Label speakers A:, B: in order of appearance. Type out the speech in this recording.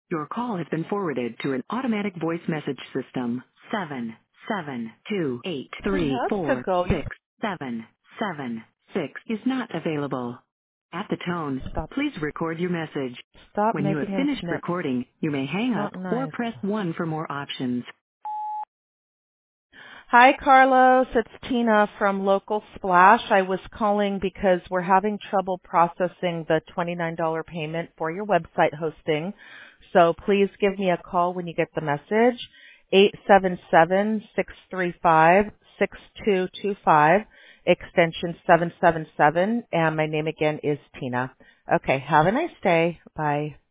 A: Your call has been forwarded to an automatic voice message system. 772834676
B: Has to go. You
A: is not available. At the tone,
B: stop.
A: please record your message.
B: Stop
A: When you have
B: making him
A: finished
B: snips.
A: recording, you may hang up
B: Not
A: or
B: nice.
A: press 1 for more options.
B: Hi, Carlos. It's Tina from Local Splash. I was calling because we're having trouble processing the $29 payment for your website hosting. So please give me a call when you get the message. 877-635-6225, extension 777, and my name again is Tina. Okay, have a nice day. Bye.